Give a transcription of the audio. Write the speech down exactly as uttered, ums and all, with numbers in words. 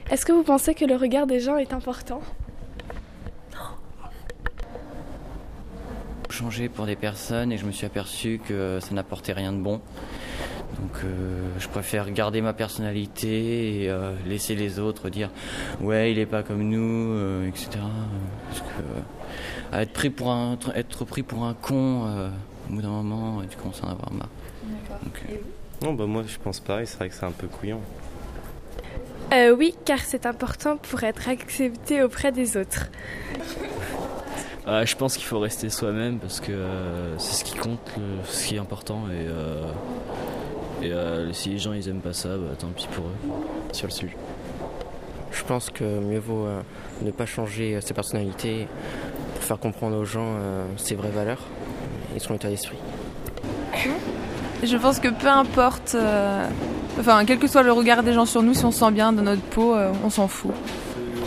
Est-ce que vous pensez que le regard des gens est important ? Changer pour des personnes et je me suis aperçu que ça n'apportait rien de bon. Donc euh, je préfère garder ma personnalité et euh, laisser les autres dire ouais il est pas comme nous, euh, et cetera. Parce que euh, être pris pour un être pris pour un con, euh, au bout d'un moment tu commences à en avoir marre. D'accord. Donc, euh... Non bah moi je pense pareil, c'est vrai que c'est un peu couillon. Euh, oui, car c'est important pour être accepté auprès des autres. Euh, je pense qu'il faut rester soi-même parce que euh, c'est ce qui compte, le, ce qui est important et, euh, et euh, si les gens ils aiment pas ça, bah, tant pis pour eux sur le sujet. Je pense que mieux vaut euh, ne pas changer sa personnalité pour faire comprendre aux gens euh, ses vraies valeurs et son état d'esprit. Je pense que peu importe, euh, enfin quel que soit le regard des gens sur nous, si on se sent bien dans notre peau, euh, on s'en fout.